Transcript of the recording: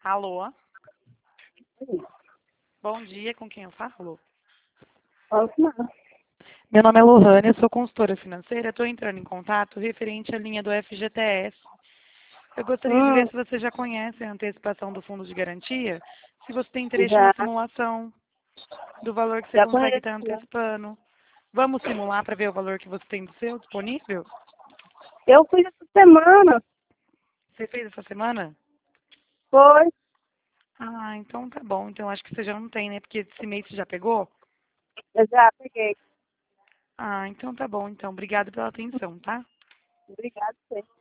Alô? Bom dia, com quem eu falo? Osmar. Meu nome é Lohane, eu sou consultora financeira. Estou entrando em contato referente à linha do FGTS. Eu gostaria de ver se você já conhece a antecipação do fundo de garantia, se você tem interesse na Já, simulação do valor que você já consegue conheço. estar antecipando. Vamos simular para ver o valor que você tem do seu disponível? Eu fui essa semana. Você fez essa semana? Foi. Ah, então tá bom. Então acho que você já não tem, né? Porque esse mês você já pegou? Eu já peguei. Ah, então tá bom. Então, obrigada pela atenção, tá? Obrigada,